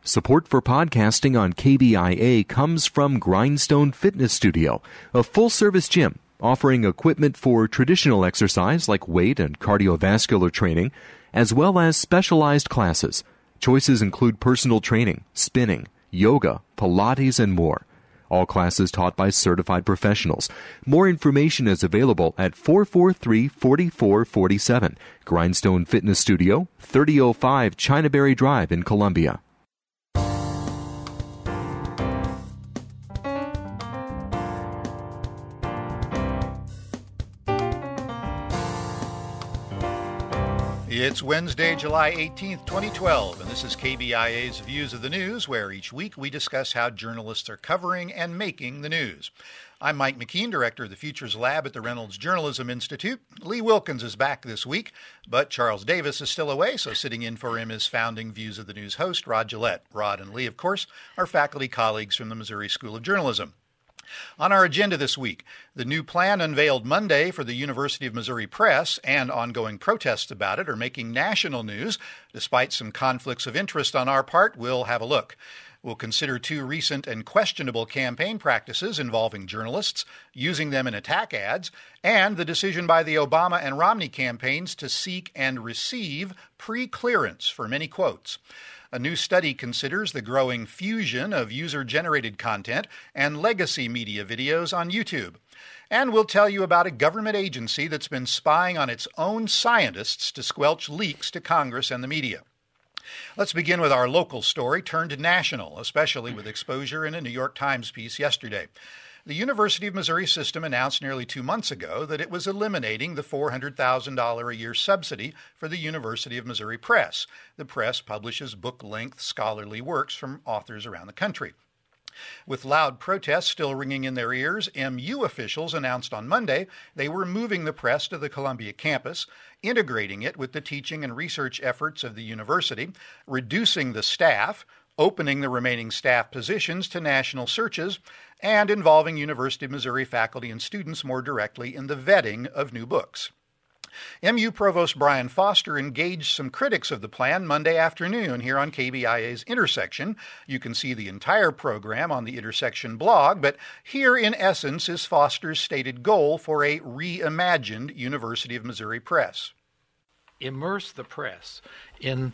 Support for podcasting on KBIA comes from Grindstone Fitness Studio, a full-service gym offering equipment for traditional exercise like weight and cardiovascular training, as well as specialized classes. Choices include personal training, spinning, yoga, Pilates, and more. All classes taught by certified professionals. More information is available at 443-4447. Grindstone Fitness Studio, 3005 Chinaberry Drive in Columbia. It's Wednesday, July 18th, 2012, and this is KBIA's Views of the News, where each week we discuss how journalists are covering and making the news. I'm Mike McKean, director of the Futures Lab at the Reynolds Journalism Institute. Lee Wilkins is back this week, but Charles Davis is still away, so sitting in for him is founding Views of the News host Rod Gillette. Rod and Lee, of course, are faculty colleagues from the Missouri School of Journalism. On our agenda this week, the new plan unveiled Monday for the University of Missouri Press and ongoing protests about it are making national news. Despite some conflicts of interest on our part, we'll have a look. We'll consider two recent and questionable campaign practices involving journalists, using them in attack ads, and the decision by the Obama and Romney campaigns to seek and receive pre-clearance for many quotes. A new study considers the growing fusion of user-generated content and legacy media videos on YouTube. And we'll tell you about a government agency that's been spying on its own scientists to squelch leaks to Congress and the media. Let's begin with our local story turned national, especially with exposure in a New York Times piece yesterday. The University of Missouri system announced nearly 2 months ago that it was eliminating the $400,000 a year subsidy for the University of Missouri Press. The press publishes book-length scholarly works from authors around the country. With loud protests still ringing in their ears, MU officials announced on Monday they were moving the press to the Columbia campus, integrating it with the teaching and research efforts of the university, reducing the staff, opening the remaining staff positions to national searches, and involving University of Missouri faculty and students more directly in the vetting of new books. MU Provost Brian Foster engaged some critics of the plan Monday afternoon here on KBIA's Intersection. You can see the entire program on the Intersection blog, but here in essence is Foster's stated goal for a reimagined University of Missouri Press. Immerse the press in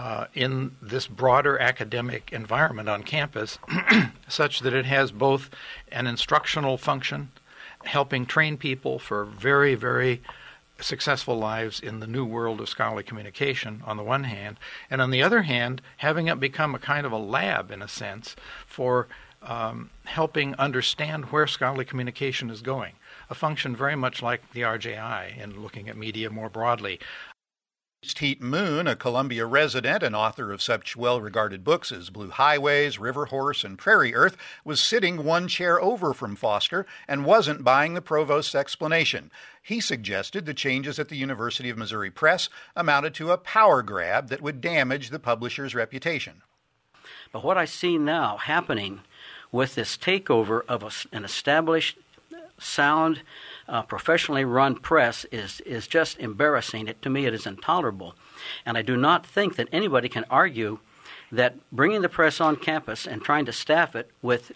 this broader academic environment on campus such that it has both an instructional function, helping train people for very, very successful lives in the new world of scholarly communication on the one hand, and on the other hand, having it become a kind of a lab, in a sense, for helping understand where scholarly communication is going, a function very much like the RJI in looking at media more broadly. Heat Moon, a Columbia resident and author of such well-regarded books as Blue Highways, River Horse, and Prairie Earth, was sitting one chair over from Foster and wasn't buying the provost's explanation. He suggested the changes at the University of Missouri Press amounted to a power grab that would damage the publisher's reputation. But what I see now happening with this takeover of an established, sound, professionally run press is just embarrassing. To me, it is intolerable. And I do not think that anybody can argue that bringing the press on campus and trying to staff it with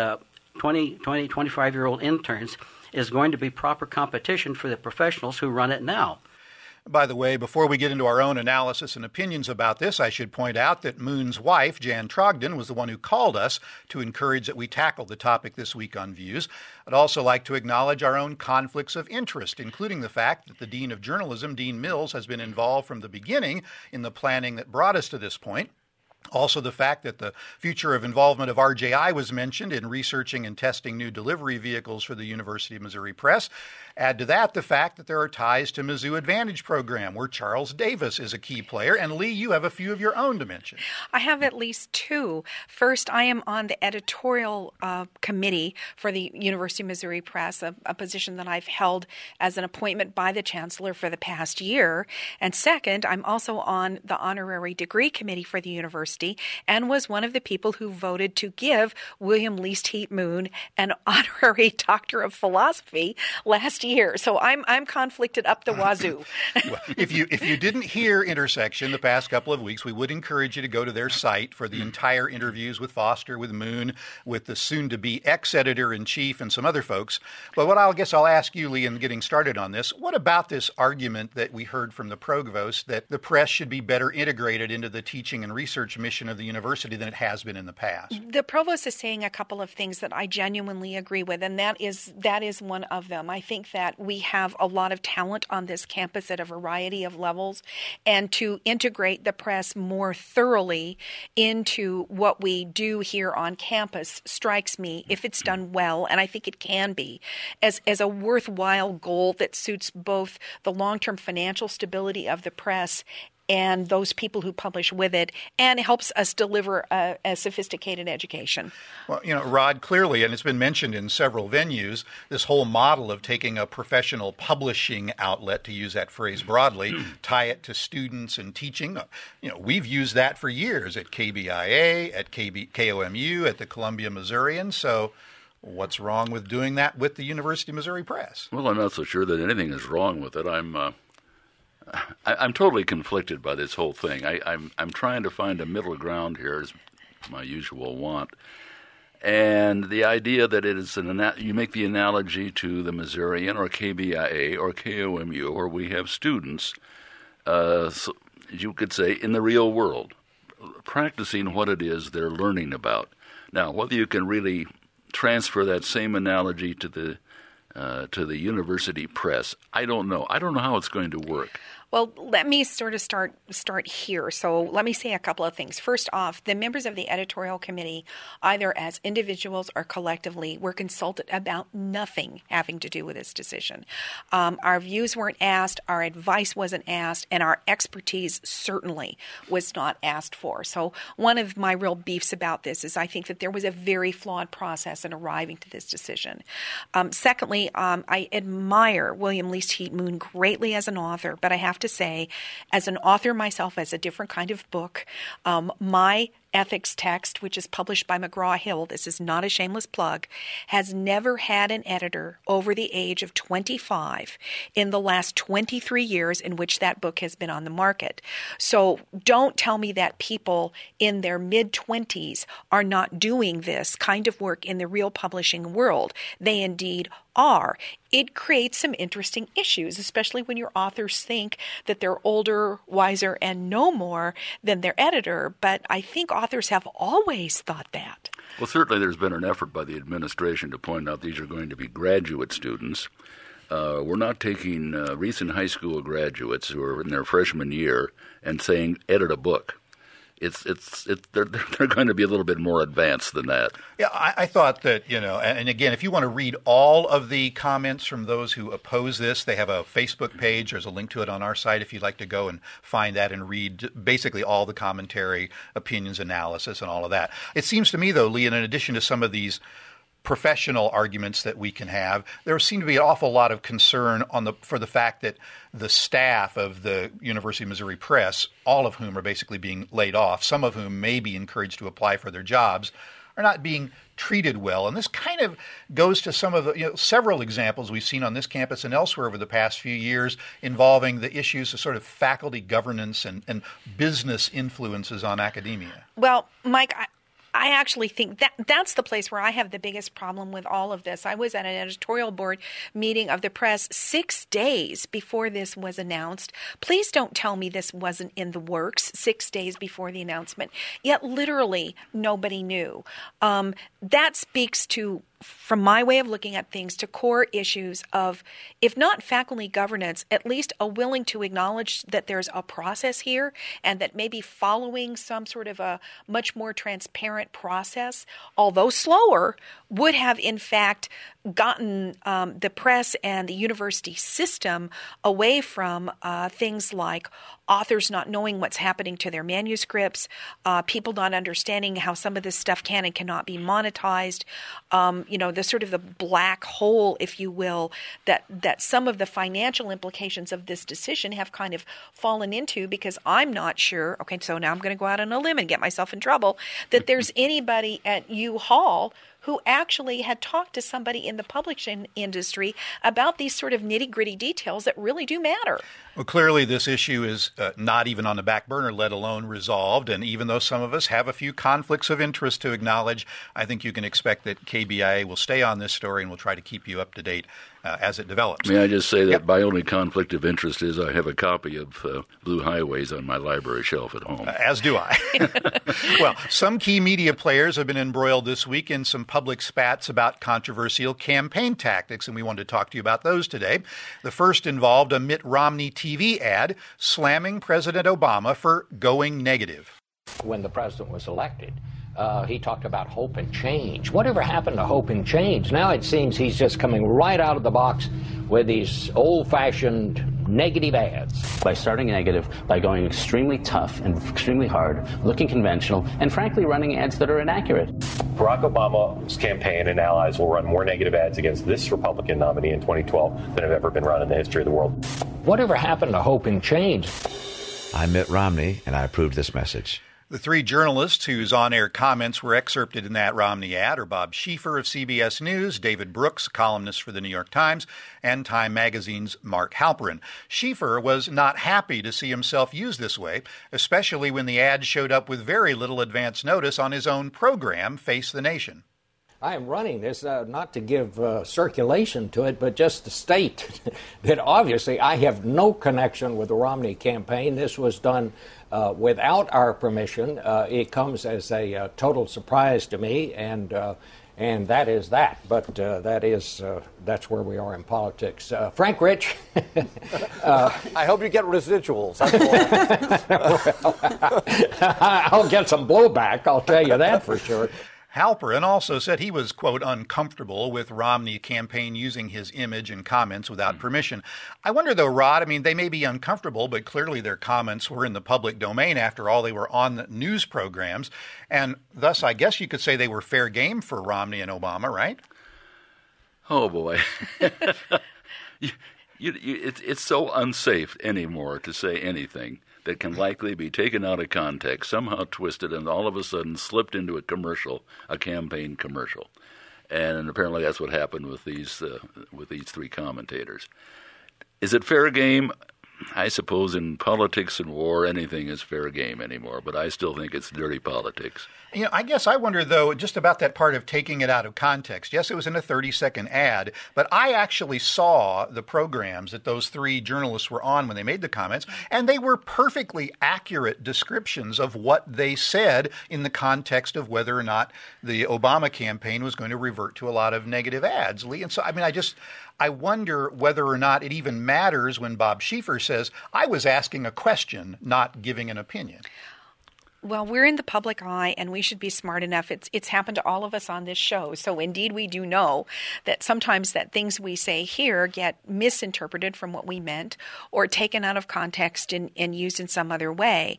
25-year-old interns is going to be proper competition for the professionals who run it now. By the way, before we get into our own analysis and opinions about this, I should point out that Moon's wife, Jan Trogdon, was the one who called us to encourage that we tackle the topic this week on Views. I'd also like to acknowledge our own conflicts of interest, including the fact that the Dean of Journalism, Dean Mills, has been involved from the beginning in the planning that brought us to this point. Also, the fact that the future of involvement of RJI was mentioned in researching and testing new delivery vehicles for the University of Missouri Press. Add to that the fact that there are ties to Mizzou Advantage program, where Charles Davis is a key player. And Lee, you have a few of your own to mention. I have at least two. First, I am on the editorial committee for the University of Missouri Press, a position that I've held as an appointment by the chancellor for the past year. And second, I'm also on the honorary degree committee for the University University and was one of the people who voted to give William Least Heat Moon an honorary Doctor of Philosophy last year. So I'm conflicted up the wazoo. Well, if you didn't hear Intersection the past couple of weeks, we would encourage you to go to their site for the entire interviews with Foster, with Moon, with the soon-to-be ex-editor-in-chief and some other folks. But what I guess I'll ask you, Lee, in getting started on this, what about this argument that we heard from the provost that the press should be better integrated into the teaching and research mission of the university than it has been in the past? The provost is saying a couple of things that I genuinely agree with, and that is one of them. I think that we have a lot of talent on this campus at a variety of levels, and to integrate the press more thoroughly into what we do here on campus strikes me, if it's done well, and I think it can be, as a worthwhile goal that suits both the long-term financial stability of the press and those people who publish with it, and helps us deliver a sophisticated education. Well, Rod, clearly, and it's been mentioned in several venues, this whole model of taking a professional publishing outlet, to use that phrase broadly, tie it to students and teaching. We've used that for years at KBIA, at KOMU, at the Columbia Missourian. So what's wrong with doing that with the University of Missouri Press? Well, I'm not so sure that anything is wrong with it. I'm totally conflicted by this whole thing. I'm trying to find a middle ground here, is my usual want. And the idea that it is you make the analogy to the Missourian or KBIA or KOMU, where we have students, so you could say, in the real world, practicing what it is they're learning about. Now, whether you can really transfer that same analogy to the university press, I don't know. I don't know how it's going to work. Well, let me sort of start here. So let me say a couple of things. First off, the members of the editorial committee, either as individuals or collectively, were consulted about nothing having to do with this decision. Our views weren't asked, our advice wasn't asked, and our expertise certainly was not asked for. So one of my real beefs about this is I think that there was a very flawed process in arriving to this decision. Secondly, I admire William Least Heat Moon greatly as an author, but I have to say, as an author myself, as a different kind of book, my ethics text, which is published by McGraw-Hill, this is not a shameless plug, has never had an editor over the age of 25 in the last 23 years in which that book has been on the market. So don't tell me that people in their mid-20s are not doing this kind of work in the real publishing world. They indeed are. It creates some interesting issues, especially when your authors think that they're older, wiser, and know more than their editor. But I think authors have always thought that. Well, certainly there's been an effort by the administration to point out these are going to be graduate students. We're not taking recent high school graduates who are in their freshman year and saying, edit a book. They're going to be a little bit more advanced than that. Yeah, I thought that, and again, if you want to read all of the comments from those who oppose this, they have a Facebook page. There's a link to it on our site if you'd like to go and find that and read basically all the commentary, opinions, analysis, and all of that. It seems to me, though, Lee, in addition to some of these professional arguments that we can have, there seemed to be an awful lot of concern for the fact that the staff of the University of Missouri Press, all of whom are basically being laid off, some of whom may be encouraged to apply for their jobs, are not being treated well. And this kind of goes to some of the several examples we've seen on this campus and elsewhere over the past few years involving the issues of sort of faculty governance and business influences on academia. Well, Mike, I actually think that's the place where I have the biggest problem with all of this. I was at an editorial board meeting of the press 6 days before this was announced. Please don't tell me this wasn't in the works 6 days before the announcement. Yet literally nobody knew. That speaks to, from my way of looking at things, to core issues of, if not faculty governance, at least a willing to acknowledge that there's a process here and that maybe following some sort of a much more transparent process, although slower, would have in fact gotten the press and the university system away from things like authors not knowing what's happening to their manuscripts, people not understanding how some of this stuff can and cannot be monetized, the sort of the black hole, if you will, that some of the financial implications of this decision have kind of fallen into, because I'm not sure, okay, so now I'm going to go out on a limb and get myself in trouble, that there's anybody at U-Haul who actually had talked to somebody in the publishing industry about these sort of nitty-gritty details that really do matter. Well, clearly this issue is not even on the back burner, let alone resolved. And even though some of us have a few conflicts of interest to acknowledge, I think you can expect that KBIA will stay on this story and will try to keep you up to date as it develops. May I just say that my only conflict of interest is I have a copy of Blue Highways on my library shelf at home. As do I. Well, some key media players have been embroiled this week in some public spats about controversial campaign tactics, and we wanted to talk to you about those today. The first involved a Mitt Romney TV ad slamming President Obama for going negative. When the president was elected, he talked about hope and change. Whatever happened to hope and change? Now it seems he's just coming right out of the box with these old-fashioned negative ads. By starting negative, by going extremely tough and extremely hard, looking conventional, and frankly running ads that are inaccurate. Barack Obama's campaign and allies will run more negative ads against this Republican nominee in 2012 than have ever been run in the history of the world. Whatever happened to hope and change? I'm Mitt Romney, and I approve this message. The three journalists whose on-air comments were excerpted in that Romney ad are Bob Schieffer of CBS News, David Brooks, columnist for the New York Times, and Time Magazine's Mark Halperin. Schieffer was not happy to see himself used this way, especially when the ad showed up with very little advance notice on his own program, Face the Nation. I am running this not to give circulation to it, but just to state that obviously I have no connection with the Romney campaign. This was done without our permission. It comes as a total surprise to me, and that is that. But that's where we are in politics. Frank Rich. I hope you get residuals. I'll get some blowback, I'll tell you that for sure. Halperin also said he was, quote, uncomfortable with Romney campaign using his image and comments without permission. I wonder, though, Rod, they may be uncomfortable, but clearly their comments were in the public domain. After all, they were on the news programs. And thus, I guess you could say they were fair game for Romney and Obama, right? Oh, boy. It's so unsafe anymore to say anything that can likely be taken out of context, somehow twisted, and all of a sudden slipped into a commercial, a campaign commercial. And apparently that's what happened with these three commentators. Is it fair game? I suppose in politics and war, anything is fair game anymore, but I still think it's dirty politics. I guess I wonder, though, just about that part of taking it out of context. Yes, it was in a 30-second ad, but I actually saw the programs that those three journalists were on when they made the comments, and they were perfectly accurate descriptions of what they said in the context of whether or not the Obama campaign was going to revert to a lot of negative ads, Lee. And so, I wonder whether or not it even matters when Bob Schieffer says, I was asking a question, not giving an opinion. Well, we're in the public eye, and we should be smart enough. It's happened to all of us on this show. So indeed, we do know that sometimes that things we say here get misinterpreted from what we meant or taken out of context and used in some other way.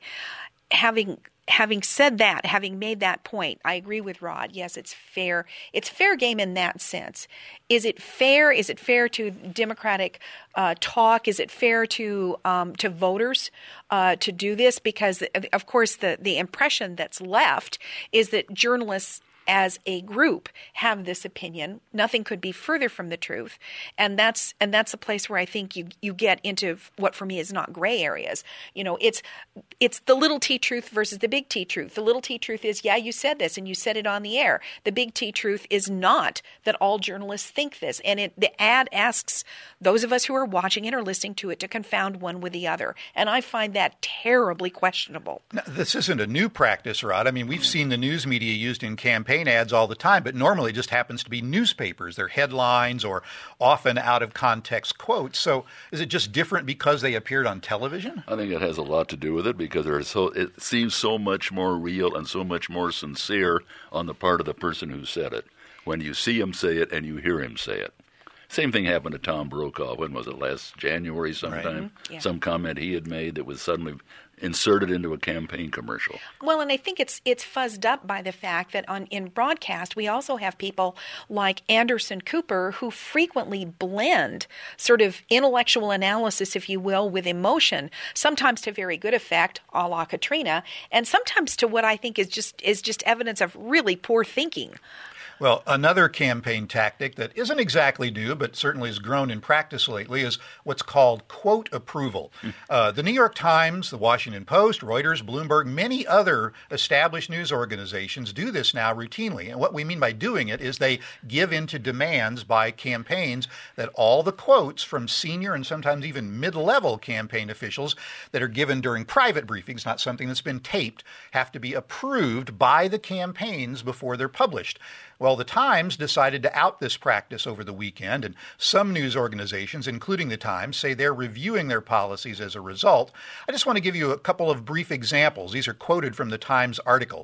Having said that, having made that point, I agree with Rod. Yes, it's fair. It's fair game in that sense. Is it fair? Is it fair to Democratic talk? Is it fair to voters to do this? Because, of course, the impression that's left is that journalists as a group have this opinion. Nothing could be further from the truth. And that's a place where I think you get into what for me is not gray areas. It's the little T truth versus the big T truth. The little T truth is, yeah, you said this and you said it on the air. The big T truth is not that all journalists think this. And the ad asks those of us who are watching it or listening to it to confound one with the other. And I find that terribly questionable. Now, this isn't a new practice, Rod. We've seen the news media used in campaign ads all the time, but normally it just happens to be newspapers. They're headlines or often out of context quotes. So is it just different because they appeared on television? I think it has a lot to do with it because it seems so much more real and so much more sincere on the part of the person who said it when you see him say it and you hear him say it. Same thing happened to Tom Brokaw. When was it? Last January sometime? Right. Mm-hmm. Yeah. Some comment he had made that was suddenly inserted into a campaign commercial. Well, and I think it's fuzzed up by the fact that in broadcast we also have people like Anderson Cooper who frequently blend sort of intellectual analysis, if you will, with emotion, sometimes to very good effect, a la Katrina, and sometimes to what I think is just evidence of really poor thinking. Well, another campaign tactic that isn't exactly new, but certainly has grown in practice lately, is what's called quote approval. The New York Times, the Washington Post, Reuters, Bloomberg, many other established news organizations do this now routinely. And what we mean by doing it is they give in to demands by campaigns that all the quotes from senior and sometimes even mid-level campaign officials that are given during private briefings, not something that's been taped, have to be approved by the campaigns before they're published. Well, the Times decided to out this practice over the weekend, and some news organizations, including the Times, say they're reviewing their policies as a result. I just want to give you a couple of brief examples. These are quoted from the Times article.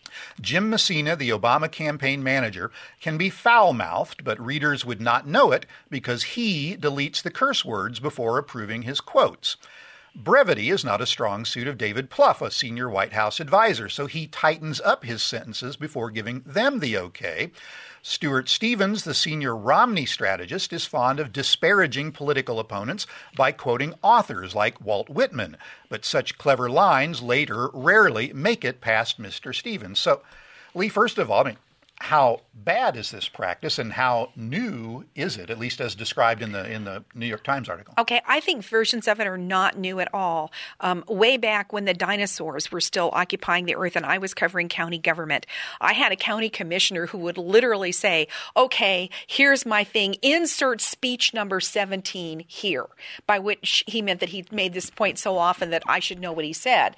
Jim Messina, the Obama campaign manager, can be foul-mouthed, but readers would not know it because he deletes the curse words before approving his quotes. Brevity is not a strong suit of David Plouffe, a senior White House advisor, so he tightens up his sentences before giving them the okay. Stuart Stevens, the senior Romney strategist, is fond of disparaging political opponents by quoting authors like Walt Whitman, but such clever lines later rarely make it past Mr. Stevens. So, Lee, first of all, how bad is this practice and how new is it, at least as described in the New York Times article? Okay, I think versions of it are not new at all. Way back when the dinosaurs were still occupying the earth and I was covering county government, I had a county commissioner who would literally say, okay, here's my thing, insert speech number 17 here, by which he meant that he made this point so often that I should know what he said.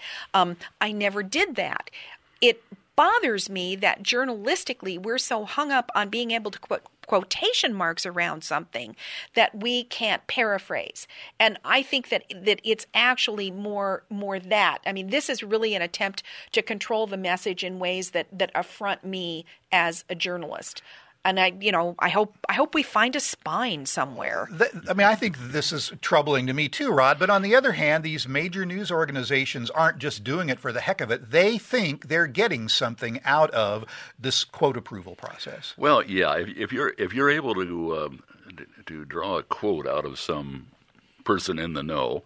I never did that. It bothers me that journalistically we're so hung up on being able to put quotation marks around something that we can't paraphrase. And I think that it's actually more that. I mean, this is really an attempt to control the message in ways that affront me as a journalist. And I hope we find a spine somewhere. I think this is troubling to me too, Rod. But on the other hand, these major news organizations aren't just doing it for the heck of it. They think they're getting something out of this quote approval process. Well, yeah. If you're able to draw a quote out of some person in the know,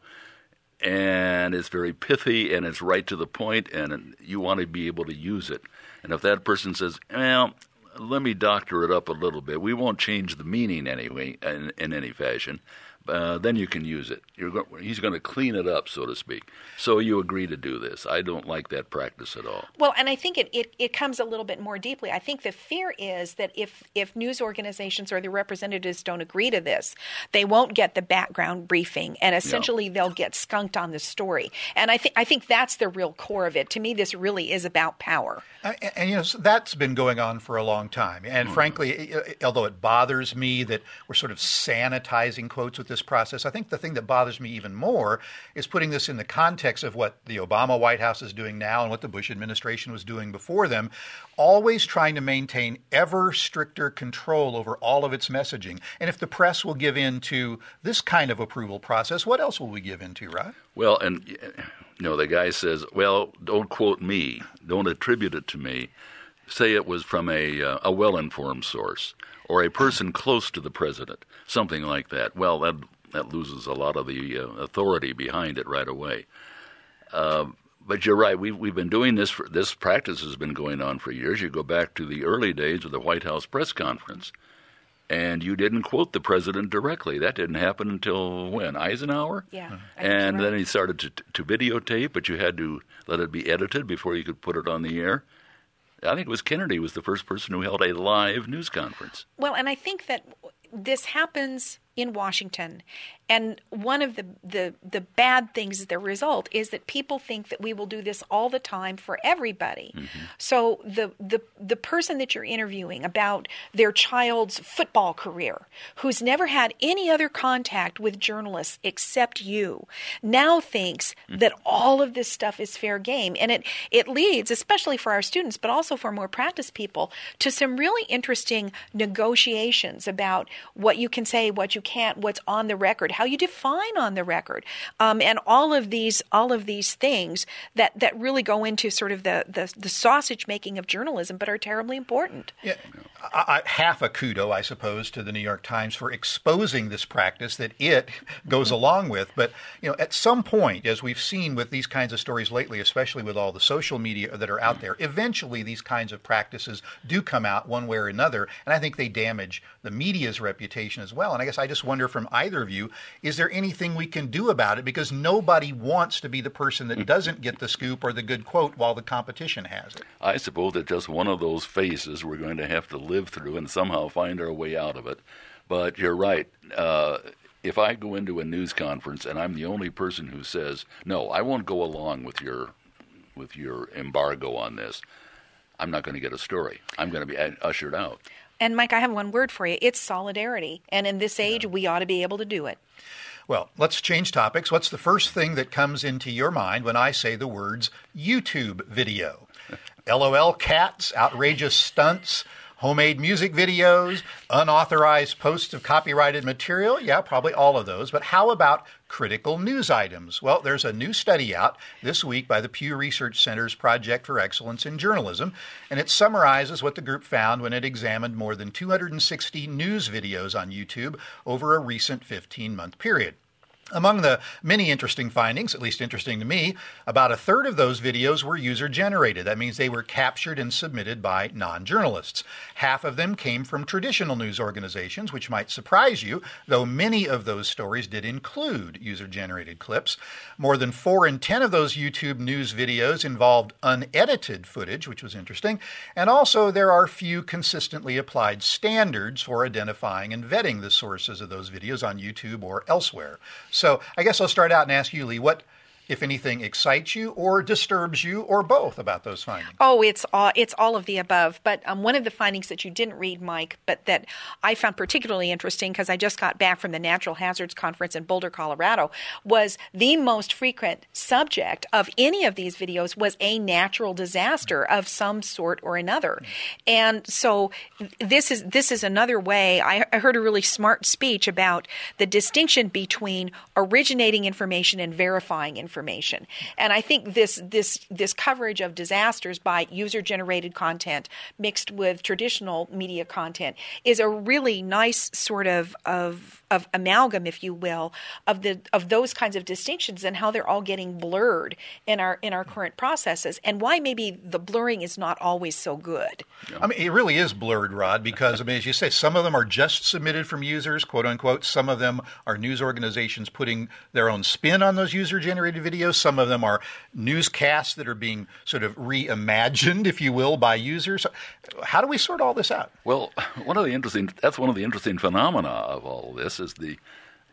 and it's very pithy and it's right to the point, and you want to be able to use it, and if that person says, well, let me doctor it up a little bit. We won't change the meaning anyway in any fashion. Then you can use it. He's going to clean it up, so to speak. So you agree to do this. I don't like that practice at all. Well, and I think it comes a little bit more deeply. I think the fear is that if news organizations or their representatives don't agree to this, they won't get the background briefing, and essentially they'll get skunked on the story. And I think that's the real core of it. To me, this really is about power. And that's been going on for a long time. And frankly, although it bothers me that we're sort of sanitizing quotes with this process, I think the thing that bothers me even more is putting this in the context of what the Obama White House is doing now and what the Bush administration was doing before them, always trying to maintain ever stricter control over all of its messaging. And if the press will give in to this kind of approval process, what else will we give in to, Rod? Well, and the guy says, well, don't quote me, don't attribute it to me. Say it was from a well-informed source or a person close to the president, something like that. Well, that loses a lot of the authority behind it right away. But you're right. We've been doing this. This practice has been going on for years. You go back to the early days of the White House press conference, and you didn't quote the president directly. That didn't happen until when? Eisenhower? Yeah. And then he started to videotape, but you had to let it be edited before you could put it on the air. I think it was Kennedy was the first person who held a live news conference. Well, and I think that this happens in Washington. And one of the bad things as the result is that people think that we will do this all the time for everybody. Mm-hmm. So the person that you're interviewing about their child's football career, who's never had any other contact with journalists except you, now thinks that all of this stuff is fair game. And it leads, especially for our students, but also for more practiced people, to some really interesting negotiations about what you can say, what you can't, what's on the record, how you define on the record, and all of these things that really go into sort of the sausage making of journalism, but are terribly important. Yeah, half a kudo, I suppose, to the New York Times for exposing this practice that it goes along with. But at some point, as we've seen with these kinds of stories lately, especially with all the social media that are out there, eventually these kinds of practices do come out one way or another, and I think they damage the media's reputation as well. And I guess I just wonder from either of you, is there anything we can do about it? Because nobody wants to be the person that doesn't get the scoop or the good quote while the competition has it. I suppose it's just one of those phases we're going to have to live through and somehow find our way out of it. But you're right. If I go into a news conference and I'm the only person who says, no, I won't go along with your embargo on this, I'm not going to get a story. I'm going to be ushered out. And Mike, I have one word for you. It's solidarity. And in this age, we ought to be able to do it. Well, let's change topics. What's the first thing that comes into your mind when I say the words YouTube video? LOL cats, outrageous stunts, homemade music videos, unauthorized posts of copyrighted material? Yeah, probably all of those. But how about critical news items? Well, there's a new study out this week by the Pew Research Center's Project for Excellence in Journalism, and it summarizes what the group found when it examined more than 260 news videos on YouTube over a recent 15-month period. Among the many interesting findings, at least interesting to me, about a third of those videos were user-generated. That means they were captured and submitted by non-journalists. Half of them came from traditional news organizations, which might surprise you, though many of those stories did include user-generated clips. More than 4 in 10 of those YouTube news videos involved unedited footage, which was interesting. And also there are few consistently applied standards for identifying and vetting the sources of those videos on YouTube or elsewhere. So I guess I'll start out and ask you, Lee, what, if anything, excites you or disturbs you or both about those findings? Oh, it's all of the above. But one of the findings that you didn't read, Mike, but that I found particularly interesting because I just got back from the Natural Hazards Conference in Boulder, Colorado, was the most frequent subject of any of these videos was a natural disaster of some sort or another. And so this is another way. I heard a really smart speech about the distinction between originating information and verifying information. And I think this coverage of disasters by user-generated content mixed with traditional media content is a really nice sort of amalgam, if you will, of those kinds of distinctions and how they're all getting blurred in our current processes, and why maybe the blurring is not always so good. I mean, it really is blurred, Rod, because I mean, as you say, some of them are just submitted from users, quote unquote. Some of them are news organizations putting their own spin on those user-generated videos. Some of them are newscasts that are being sort of reimagined, if you will, by users. How do we sort all this out? Well, one of the interesting phenomena of all of this is the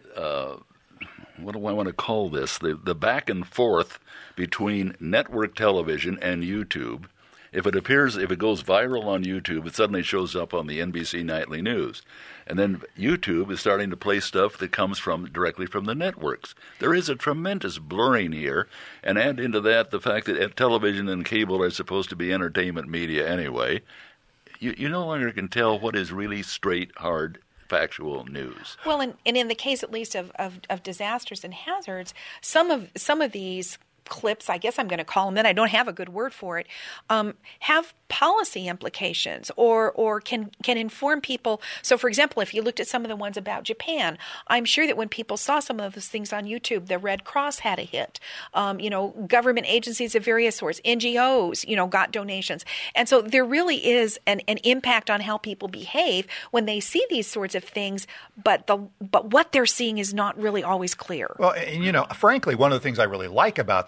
what do I want to call this? The back and forth between network television and YouTube. If it goes viral on YouTube, it suddenly shows up on the NBC Nightly News. And then YouTube is starting to play stuff that comes directly from the networks. There is a tremendous blurring here. And add into that the fact that television and cable are supposed to be entertainment media anyway. You no longer can tell what is really straight, hard, factual news. Well, and in the case at least of disasters and hazards, some of these clips, I guess I'm going to call them that, I don't have a good word for it, have policy implications or can inform people. So, for example, if you looked at some of the ones about Japan, I'm sure that when people saw some of those things on YouTube, the Red Cross had a hit. Government agencies of various sorts, NGOs, got donations. And so there really is an impact on how people behave when they see these sorts of things, but what they're seeing is not really always clear. Well, and frankly, one of the things I really like about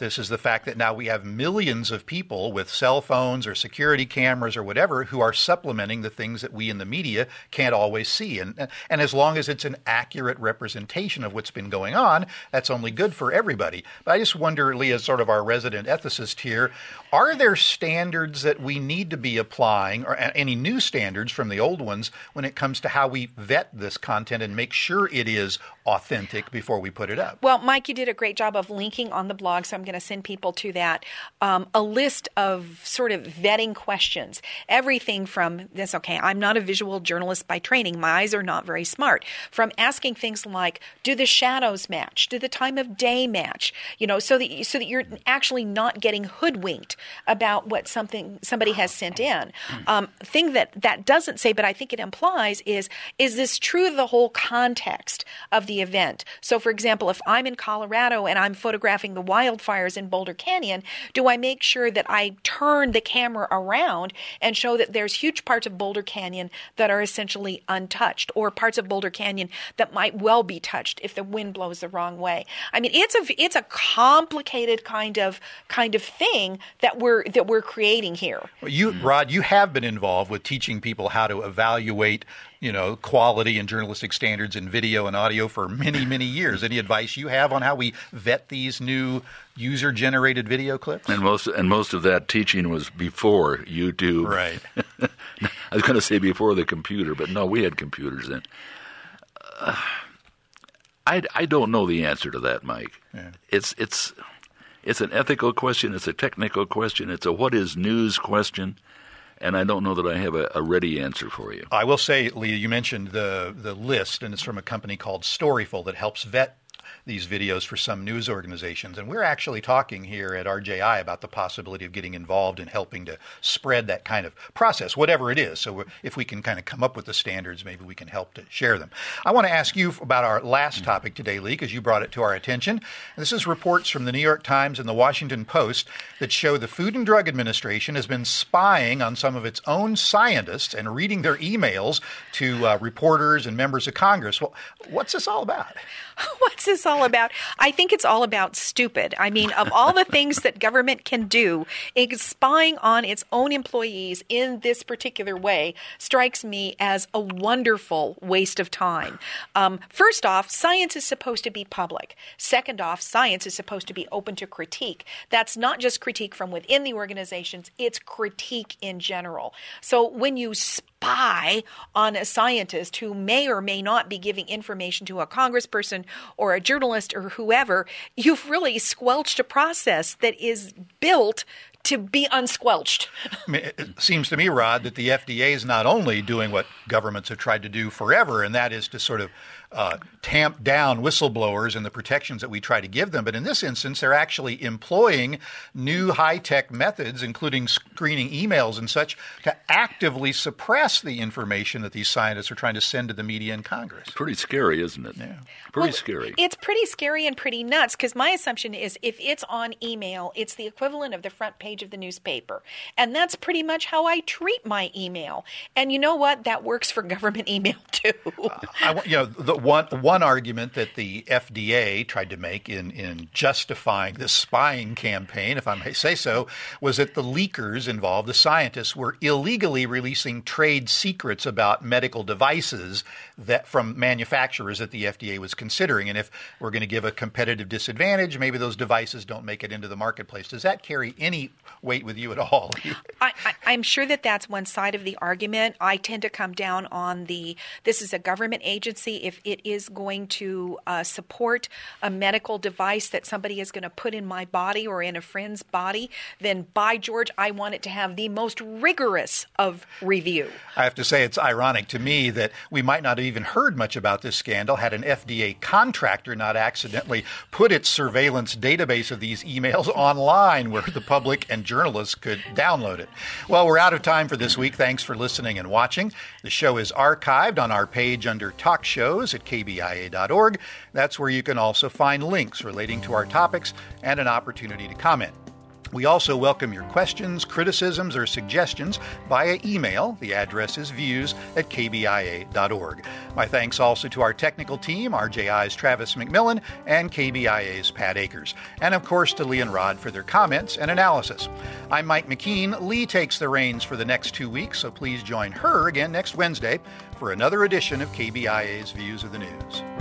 this is the fact that now we have millions of people with cell phones or security cameras or whatever who are supplementing the things that we in the media can't always see. And as long as it's an accurate representation of what's been going on, that's only good for everybody. But I just wonder, Lee, as sort of our resident ethicist here, are there standards that we need to be applying, or any new standards from the old ones, when it comes to how we vet this content and make sure it is authentic before we put it up? Well, Mike, you did a great job of linking on the blog, so I'm going to send people to that. A list of sort of vetting questions. Everything from this, okay, I'm not a visual journalist by training. My eyes are not very smart. From asking things like, do the shadows match? Do the time of day match? So that you're actually not getting hoodwinked about what somebody has sent in. Thing that doesn't say, but I think it implies, is this true of the whole context of the event? So, for example, if I'm in Colorado and I'm photographing the wildfires in Boulder Canyon, do I make sure that I turn the camera around and show that there's huge parts of Boulder Canyon that are essentially untouched, or parts of Boulder Canyon that might well be touched if the wind blows the wrong way? I mean, it's a complicated kind of thing that we're creating here. Well, Rod, you have been involved with teaching people how to evaluate quality and journalistic standards in video and audio for many, many years. Any advice you have on how we vet these new user-generated video clips? And most of that teaching was before YouTube. Right. I was going to say before the computer, but no, we had computers then. I don't know the answer to that, Mike. Yeah. It's an ethical question. It's a technical question. It's a what is news question. And I don't know that I have a ready answer for you. I will say, Leah, you mentioned the list, and it's from a company called Storyful that helps vet these videos for some news organizations. And we're actually talking here at RJI about the possibility of getting involved in helping to spread that kind of process, whatever it is. So if we can kind of come up with the standards, maybe we can help to share them. I want to ask you about our last topic today, Lee, because you brought it to our attention. This is reports from the New York Times and the Washington Post that show the Food and Drug Administration has been spying on some of its own scientists and reading their emails to reporters and members of Congress. Well, what's this all about? What's this all about? I think it's all about stupid. I mean, of all the things that government can do, spying on its own employees in this particular way strikes me as a wonderful waste of time. First off, science is supposed to be public. Second off, science is supposed to be open to critique. That's not just critique from within the organizations, it's critique in general. So when you spy on a scientist who may or may not be giving information to a congressperson or a journalist or whoever, you've really squelched a process that is built to be unsquelched. I mean, it seems to me, Rod, that the FDA is not only doing what governments have tried to do forever, and that is to sort of tamp down whistleblowers and the protections that we try to give them. But in this instance, they're actually employing new high-tech methods, including screening emails and such, to actively suppress the information that these scientists are trying to send to the media and Congress. Pretty scary, isn't it? Yeah. Pretty scary. It's pretty scary and pretty nuts, because my assumption is if it's on email, it's the equivalent of the front page of the newspaper. And that's pretty much how I treat my email. And you know what? That works for government email, too. One argument that the FDA tried to make in justifying this spying campaign, if I may say so, was that the leakers involved, the scientists, were illegally releasing trade secrets about medical devices that from manufacturers that the FDA was considering. And if we're going to give a competitive disadvantage, maybe those devices don't make it into the marketplace. Does that carry any weight with you at all? I'm sure that that's one side of the argument. I tend to come down on this is a government agency. If it is going to support a medical device that somebody is going to put in my body or in a friend's body, then by George, I want it to have the most rigorous of review. I have to say it's ironic to me that we might not have even heard much about this scandal had an FDA contractor not accidentally put its surveillance database of these emails online where the public and journalists could download it. Well, we're out of time for this week. Thanks for listening and watching. The show is archived on our page under Talk Shows at kbia.org. That's where you can also find links relating to our topics and an opportunity to comment. We also welcome your questions, criticisms, or suggestions via email. The address is views@kbia.org. My thanks also to our technical team, RJI's Travis McMillan and KBIA's Pat Akers. And of course to Lee and Rod for their comments and analysis. I'm Mike McKean. Lee takes the reins for the next 2 weeks, so please join her again next Wednesday for another edition of KBIA's Views of the News.